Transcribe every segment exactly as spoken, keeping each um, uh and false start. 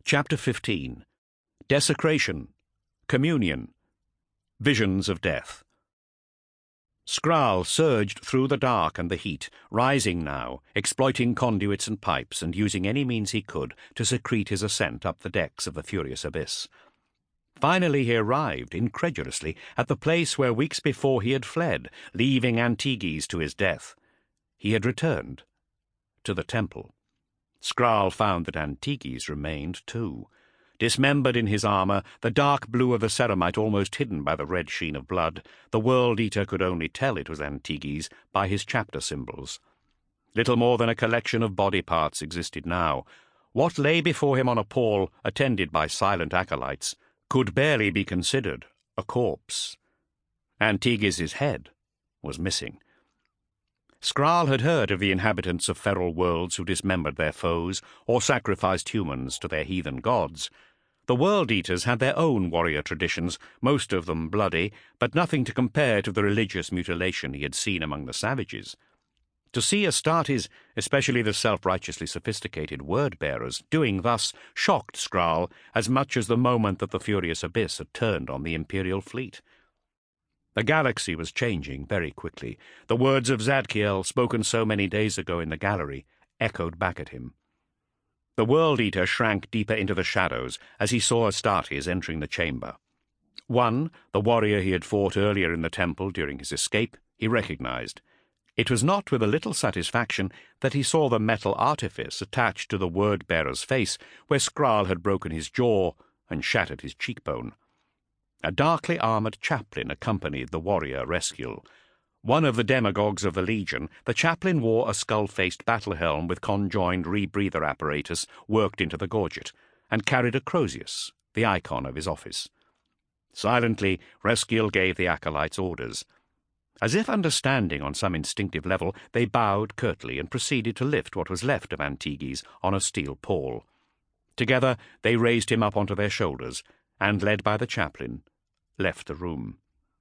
Chapter fifteen. Desecration, Communion, Visions of Death. Skral surged through the dark and the heat, rising now, exploiting conduits and pipes, and using any means he could to secrete his ascent up the decks of the furious abyss. Finally he arrived, incredulously, at the place where weeks before he had fled, leaving Antiges to his death. He had returned to the temple. Skral found that Antiges remained too. Dismembered in his armour, the dark blue of the ceramite almost hidden by the red sheen of blood, the World-Eater could only tell it was Antiges by his chapter symbols. Little more than a collection of body parts existed now. What lay before him on a pall, attended by silent acolytes, could barely be considered a corpse. Antiges's head was missing. Skral had heard of the inhabitants of feral worlds who dismembered their foes or sacrificed humans to their heathen gods. The World-Eaters had their own warrior traditions, most of them bloody, but nothing to compare to the religious mutilation he had seen among the savages. To see Astartes, especially the self-righteously sophisticated word-bearers, doing thus shocked Skral as much as the moment that the furious abyss had turned on the Imperial fleet. The galaxy was changing very quickly. The words of Zadkiel, spoken so many days ago in the gallery, echoed back at him. The World-Eater shrank deeper into the shadows as he saw Astartes entering the chamber. One, the warrior he had fought earlier in the temple during his escape, he recognized. It was not with a little satisfaction that he saw the metal artifice attached to the word-bearer's face, where Skral had broken his jaw and shattered his cheekbone. A darkly armoured chaplain accompanied the warrior Rescue. One of the demagogues of the Legion, the chaplain wore a skull-faced battle helm with conjoined rebreather apparatus worked into the gorget, and carried a Crozius, the icon of his office. Silently, Rescue gave the acolytes orders. As if understanding on some instinctive level, they bowed curtly and proceeded to lift what was left of Antiges on a steel pole. Together they raised him up onto their shoulders, and, led by the chaplain, left the room.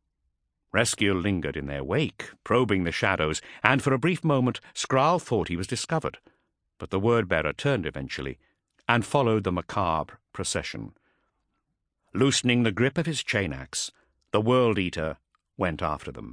Rescue lingered in their wake, probing the shadows, and for a brief moment Skral thought he was discovered. But the word-bearer turned eventually, and followed the macabre procession. Loosening the grip of his chain-axe, the World-Eater went after them.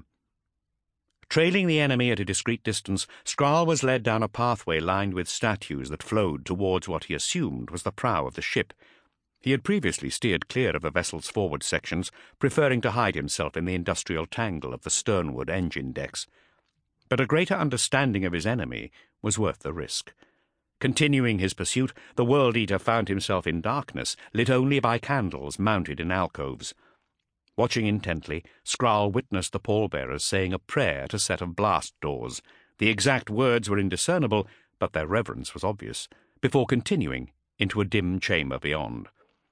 Trailing the enemy at a discreet distance, Skral was led down a pathway lined with statues that flowed towards what he assumed was the prow of the ship. He had previously steered clear of the vessel's forward sections, preferring to hide himself in the industrial tangle of the sternward engine decks. But a greater understanding of his enemy was worth the risk. Continuing his pursuit, the World-Eater found himself in darkness, lit only by candles mounted in alcoves. Watching intently, Skral witnessed the pallbearers saying a prayer at a set of blast doors. The exact words were indiscernible, but their reverence was obvious, before continuing into a dim chamber beyond.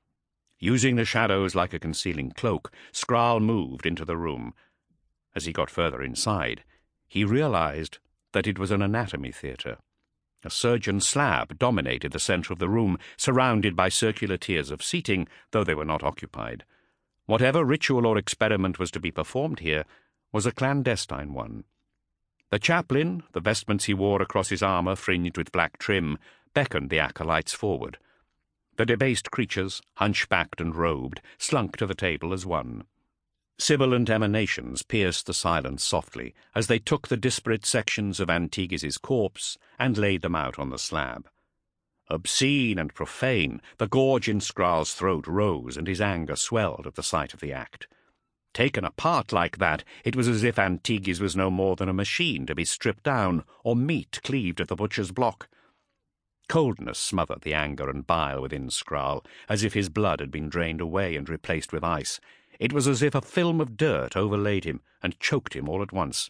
Using the shadows like a concealing cloak, Skral moved into the room. As he got further inside, he realized that it was an anatomy theatre. A surgeon's slab dominated the centre of the room, surrounded by circular tiers of seating, though they were not occupied. Whatever ritual or experiment was to be performed here was a clandestine one. The chaplain, the vestments he wore across his armour fringed with black trim, beckoned the acolytes forward. The debased creatures, hunchbacked and robed, slunk to the table as one. Sibilant emanations pierced the silence softly as they took the disparate sections of Antiges's corpse and laid them out on the slab. Obscene and profane, the gorge in Skral's throat rose and his anger swelled at the sight of the act. Taken apart like that, it was as if Antiges was no more than a machine to be stripped down or meat cleaved at the butcher's block. Coldness smothered the anger and bile within Skral, as if his blood had been drained away and replaced with ice. It was as if a film of dirt overlaid him and choked him all at once.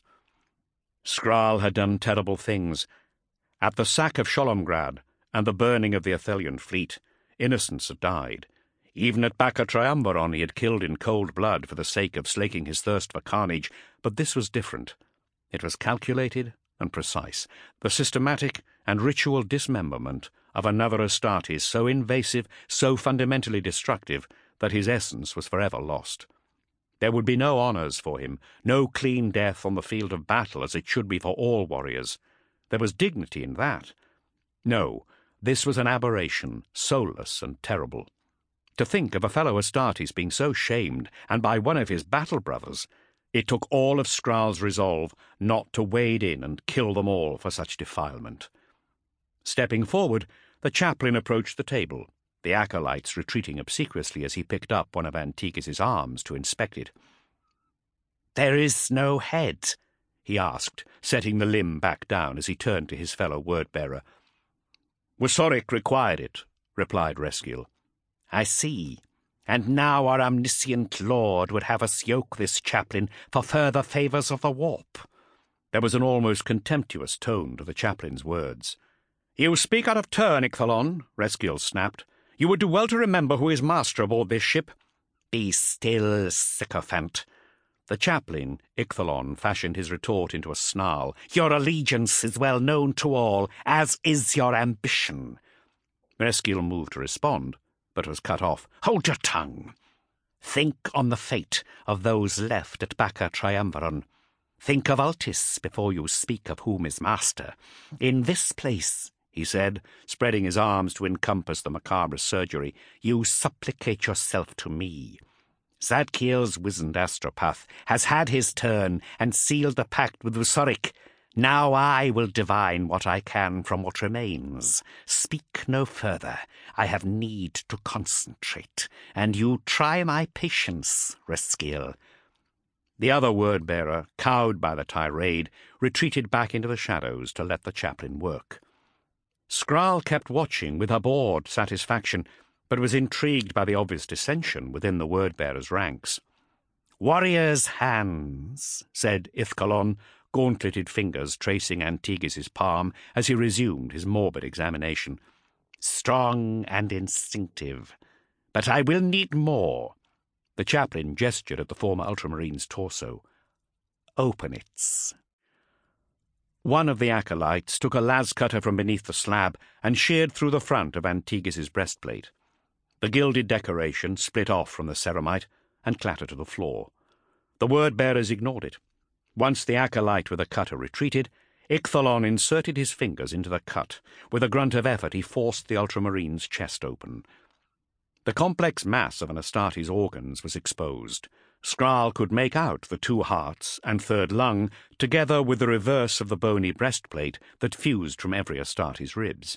Skral had done terrible things. At the sack of Sholomgrad and the burning of the Athelian fleet, innocents had died. Even at Bacca Triumviron he had killed in cold blood for the sake of slaking his thirst for carnage, but this was different. It was calculated and precise, the systematic and ritual dismemberment of another Astartes so invasive, so fundamentally destructive, that his essence was forever lost. There would be no honours for him, no clean death on the field of battle as it should be for all warriors. There was dignity in that. No, This was an aberration, soulless and terrible. To think of a fellow Astartes being so shamed, and by one of his battle brothers, it took all of Skraal's resolve not to wade in and kill them all for such defilement. Stepping forward, the chaplain approached the table, the acolytes retreating obsequiously as he picked up one of Antigis's arms to inspect it. "There is no head?" he asked, setting the limb back down as he turned to his fellow word-bearer. "Wosoric required it," replied Resgiel. "I see. And now our omniscient lord would have us yoke this chaplain for further favours of the warp." There was an almost contemptuous tone to the chaplain's words. "You speak out of turn, Ichthalon," Resgiel snapped. "You would do well to remember who is master aboard this ship." "Be still, sycophant." The chaplain, Ichthalon, fashioned his retort into a snarl. "Your allegiance is well known to all, as is your ambition." Resgiel moved to respond, but was cut off. "Hold your tongue. Think on the fate of those left at Bacca Triumviron. Think of Altis before you speak of whom is master. In this place," he said, spreading his arms to encompass the macabre surgery, "you supplicate yourself to me. Zadkiel's wizened astropath has had his turn and sealed the pact with Wosoric. Now I will divine what I can from what remains. Speak no further. I have need to concentrate, and you try my patience, Resgiel." The other word-bearer, cowed by the tirade, retreated back into the shadows to let the chaplain work. Skraal kept watching with abhorred satisfaction, but was intrigued by the obvious dissension within the word-bearer's ranks. "Warriors' hands," said Ichthalon, gauntleted fingers tracing Antigis's palm as he resumed his morbid examination. "Strong and instinctive. But I will need more." The chaplain gestured at the former ultramarine's torso. "Open it." One of the acolytes took a las-cutter from beneath the slab and sheared through the front of Antigis's breastplate. The gilded decoration split off from the ceramite and clattered to the floor. The word-bearers ignored it. Once the acolyte with the cutter retreated, Ichthalon inserted his fingers into the cut. With a grunt of effort he forced the ultramarine's chest open. The complex mass of an Astartes' organs was exposed. Skraal could make out the two hearts and third lung, together with the reverse of the bony breastplate that fused from every Astartes' ribs.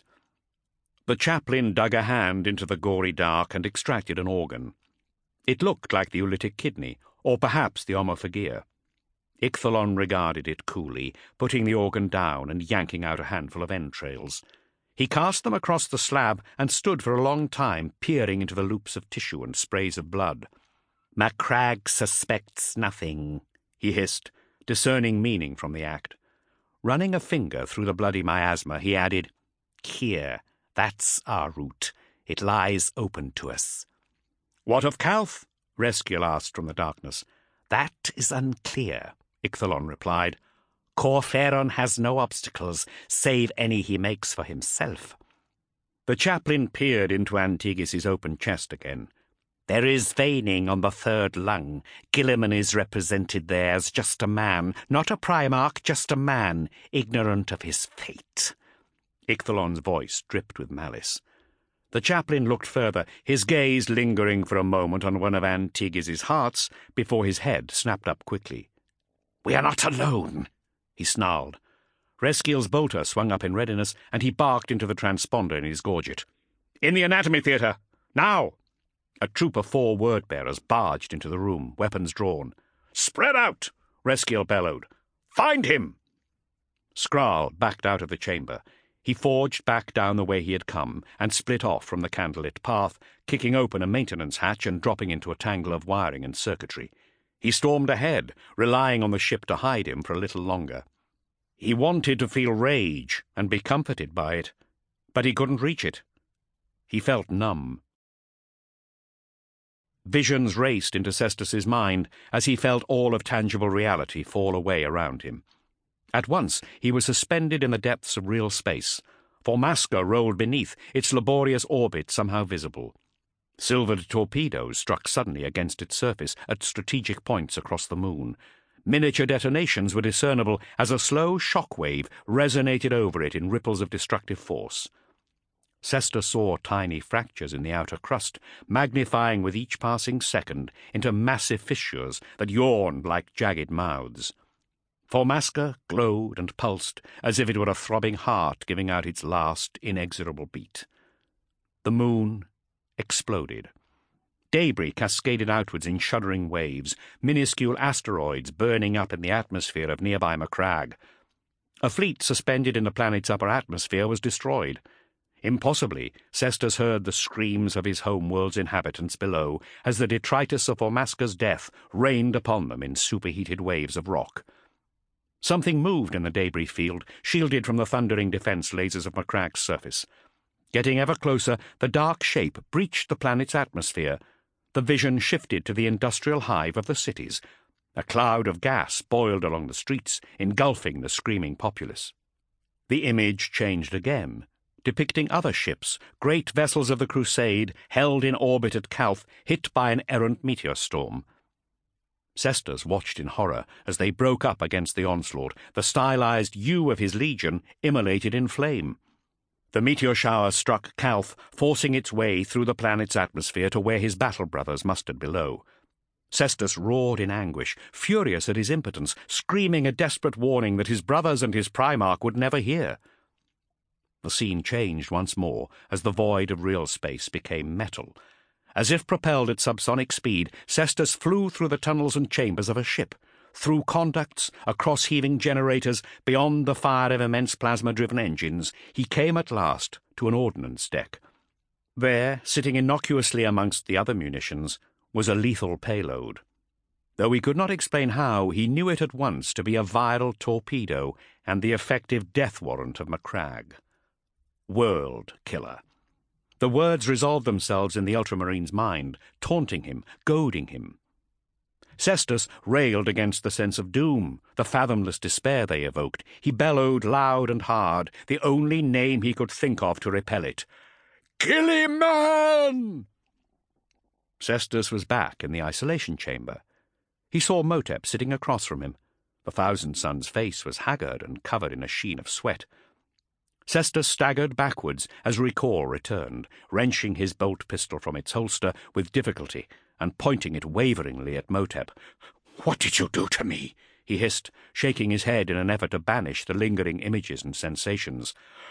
The chaplain dug a hand into the gory dark and extracted an organ. It looked like the oolitic kidney, or perhaps the omophagea. Ichthalon regarded it coolly, putting the organ down and yanking out a handful of entrails. He cast them across the slab and stood for a long time, peering into the loops of tissue and sprays of blood. "Macragge suspects nothing," he hissed, discerning meaning from the act. Running a finger through the bloody miasma, he added, "Here, that's our route. It lies open to us." "What of Calth?" Resgiel asked from the darkness. "That is unclear," Ichthalon replied. "Corferon has no obstacles, save any he makes for himself." The chaplain peered into Antigis's open chest again. "There is veining on the third lung. Guilliman is represented there as just a man, not a Primarch, just a man, ignorant of his fate." Ichthalon's voice dripped with malice. The chaplain looked further, his gaze lingering for a moment on one of Antigis's hearts before his head snapped up quickly. "We are not alone," he snarled. Resgiel's bolter swung up in readiness, and he barked into the transponder in his gorget. "In the anatomy theatre! Now!" A troop of four word-bearers barged into the room, weapons drawn. "Spread out!" Resgiel bellowed. "Find him!" Skraal backed out of the chamber. He forged back down the way he had come and split off from the candlelit path, kicking open a maintenance hatch and dropping into a tangle of wiring and circuitry. He stormed ahead, relying on the ship to hide him for a little longer. He wanted to feel rage and be comforted by it, but he couldn't reach it. He felt numb. Visions raced into Cestus's mind as he felt all of tangible reality fall away around him. At once he was suspended in the depths of real space. Formasca rolled beneath, its laborious orbit somehow visible. Silvered torpedoes struck suddenly against its surface at strategic points across the moon. Miniature detonations were discernible as a slow shock wave resonated over it in ripples of destructive force. Sesta saw tiny fractures in the outer crust, magnifying with each passing second into massive fissures that yawned like jagged mouths. Formasca glowed and pulsed as if it were a throbbing heart giving out its last inexorable beat. The moon exploded. Debris cascaded outwards in shuddering waves, minuscule asteroids burning up in the atmosphere of nearby Macragge. A fleet suspended in the planet's upper atmosphere was destroyed. Impossibly, Cestus heard the screams of his home-world's inhabitants below as the detritus of Formasca's death rained upon them in superheated waves of rock. Something moved in the debris field, shielded from the thundering defense lasers of Macragge's surface. Getting ever closer, the dark shape breached the planet's atmosphere. The vision shifted to the industrial hive of the cities. A cloud of gas boiled along the streets, engulfing the screaming populace. The image changed again, depicting other ships, great vessels of the Crusade, held in orbit at Calth, hit by an errant meteor storm. Cestus watched in horror as they broke up against the onslaught, the stylized U of his legion immolated in flame. The meteor shower struck Calth, forcing its way through the planet's atmosphere to where his battle brothers mustered below. Cestus roared in anguish, furious at his impotence, screaming a desperate warning that his brothers and his Primarch would never hear. The scene changed once more as the void of real space became metal. As if propelled at subsonic speed, Cestus flew through the tunnels and chambers of a ship, through conducts, across heaving generators, beyond the fire of immense plasma-driven engines. He came at last to an ordnance deck. There, sitting innocuously amongst the other munitions, was a lethal payload. Though he could not explain how, he knew it at once to be a viral torpedo and the effective death warrant of Macragge. World Killer. The words resolved themselves in the Ultramarine's mind, taunting him, goading him. Cestus railed against the sense of doom, the fathomless despair they evoked. He bellowed loud and hard, the only name he could think of to repel it. "Gilliman!" Cestus was back in the isolation chamber. He saw Motep sitting across from him. The Thousand Sons' face was haggard and covered in a sheen of sweat. Cestus staggered backwards as recall returned, wrenching his bolt pistol from its holster with difficulty and pointing it waveringly at Motep. "What did you do to me?" he hissed, shaking his head in an effort to banish the lingering images and sensations.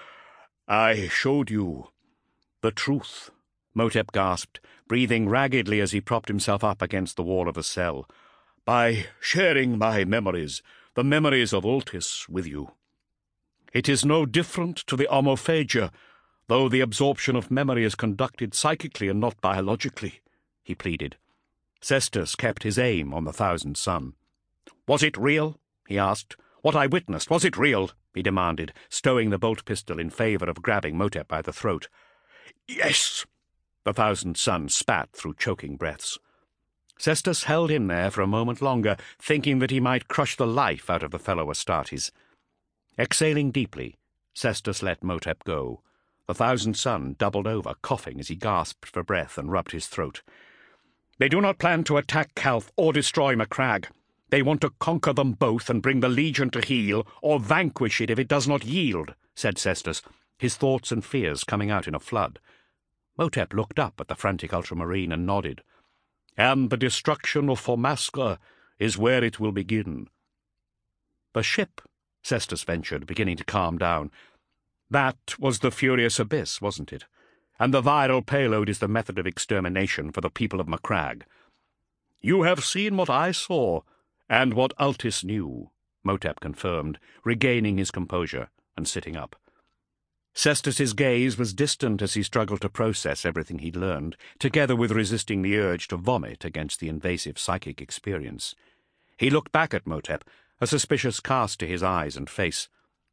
"I showed you the truth," Motep gasped, breathing raggedly as he propped himself up against the wall of the cell, "by sharing my memories, the memories of Ultis, with you. It is no different to the homophagia, though the absorption of memory is conducted psychically and not biologically," he pleaded. Cestus kept his aim on the Thousand Son. "Was it real?" he asked. "What I witnessed, was it real?" he demanded, stowing the bolt pistol in favor of grabbing Motep by the throat. "Yes," the Thousand Son spat through choking breaths. Cestus held him there for a moment longer, thinking that he might crush the life out of the fellow Astartes. Exhaling deeply, Cestus let Motep go. The Thousand Son doubled over, coughing as he gasped for breath and rubbed his throat. "They do not plan to attack Calth or destroy Macragge. They want to conquer them both and bring the Legion to heel, or vanquish it if it does not yield," said Cestus, his thoughts and fears coming out in a flood. Motep looked up at the frantic Ultramarine and nodded. "And the destruction of Formasca is where it will begin." "The ship," Cestus ventured, beginning to calm down. "That was the Furious Abyss, wasn't it? And the viral payload is the method of extermination for the people of Macragge." "You have seen what I saw, and what Ultis knew," Motep confirmed, regaining his composure and sitting up. Cestus's gaze was distant as he struggled to process everything he'd learned, together with resisting the urge to vomit against the invasive psychic experience. He looked back at Motep, a suspicious cast to his eyes and face.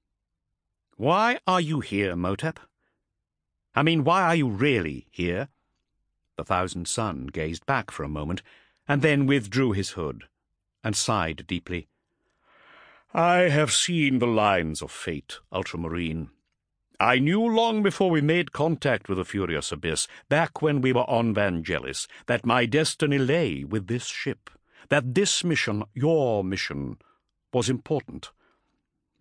"Why are you here, Motep? I mean, why are you really here?" The Thousand Son gazed back for a moment, and then withdrew his hood, and sighed deeply. "I have seen the lines of fate, Ultramarine. I knew long before we made contact with the Furious Abyss, back when we were on Vangelis, that my destiny lay with this ship, that this mission, your mission, was important.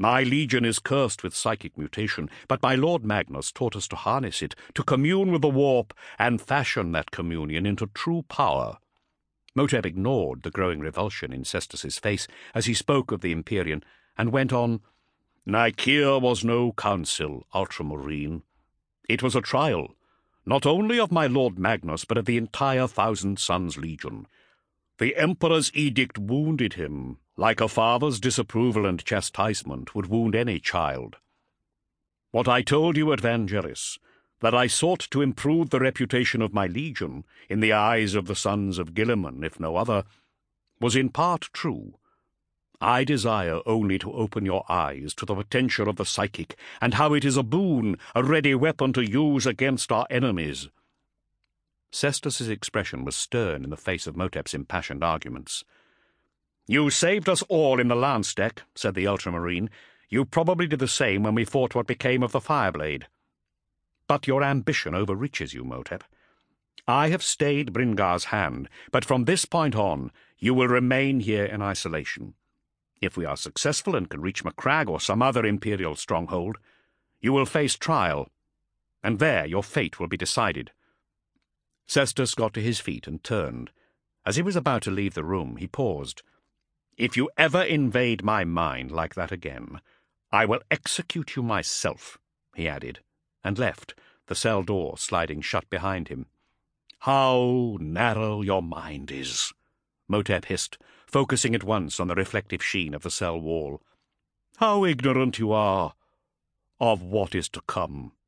My legion is cursed with psychic mutation, but my Lord Magnus taught us to harness it, to commune with the warp, and fashion that communion into true power." Motep ignored the growing revulsion in Cestus's face as he spoke of the Empyrean, and went on, "Nicaea was no council, Ultramarine. It was a trial, not only of my Lord Magnus, but of the entire Thousand Sons Legion. The Emperor's edict wounded him, like a father's disapproval and chastisement would wound any child. What I told you at Vangelis, that I sought to improve the reputation of my legion in the eyes of the sons of Guilliman, if no other, was in part true. I desire only to open your eyes to the potential of the psychic, and how it is a boon, a ready weapon to use against our enemies." Cestus's expression was stern in the face of Motep's impassioned arguments. "You saved us all in the lance deck," said the Ultramarine. "You probably did the same when we fought what became of the Fireblade. But your ambition overreaches you, Motep. I have stayed Bringar's hand, but from this point on you will remain here in isolation. If we are successful and can reach Macragge or some other Imperial stronghold, you will face trial, and there your fate will be decided." Cestus got to his feet and turned. As he was about to leave the room, he paused. "If you ever invade my mind like that again, I will execute you myself," he added, and left, the cell door sliding shut behind him. "How narrow your mind is," Motep hissed, focusing at once on the reflective sheen of the cell wall. "How ignorant you are of what is to come."